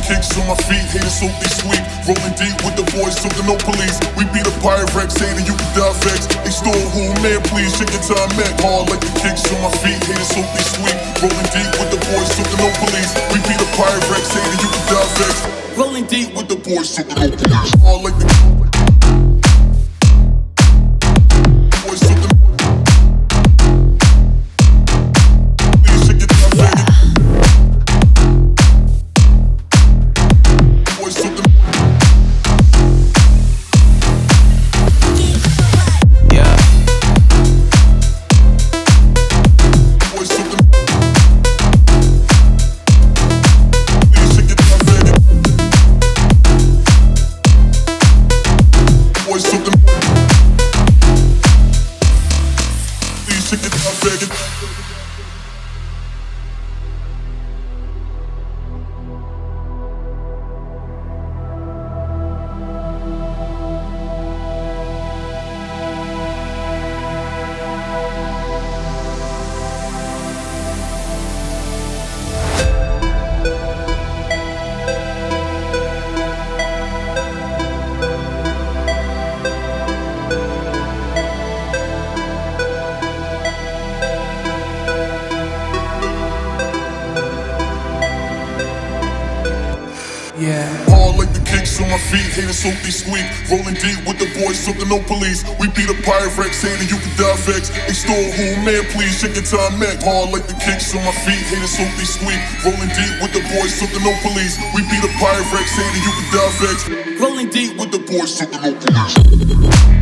kicks on my feet, haters so they sweet. Rolling deep with the boys, so no police. We beat a Pyrex, hater, you can die vex. They stole who, man, please, shake your time, man. Hard like the kicks on my feet, haters so they sweet. Rolling deep with the boys, so no police. We beat a Pyrex, hater, you can die vex. Rolling deep with the boys, so no police. Hard like the boys, so the please, shake your time, man. Boys, so the hard like the kicks on my feet, haters so they squeak. Rolling deep with the boys, so no police. We beat a Pyrex, hater, you can die vex. They stole who, man, please, shake your time, man. Hard like the kicks on my feet, haters so they squeak. Rolling deep with the boys, so no police. We beat a Pyrex, hater, you can die vex. Rolling deep with the boys, so no police.